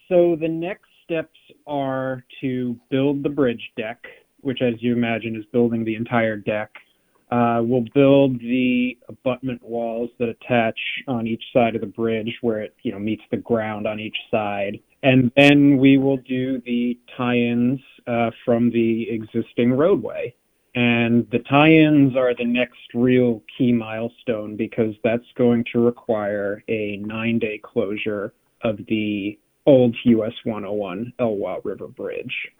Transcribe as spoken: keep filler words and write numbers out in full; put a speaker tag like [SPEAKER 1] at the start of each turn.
[SPEAKER 1] So the next steps are to build the bridge deck, which, as you imagine, is building the entire deck. Uh, we'll build the abutment walls that attach on each side of the bridge where it, you know, meets the ground on each side. And then we will do the tie-ins uh, from the existing roadway. And the tie-ins are the next real key milestone because that's going to require a nine-day closure of the old U S one oh one Elwha River Bridge.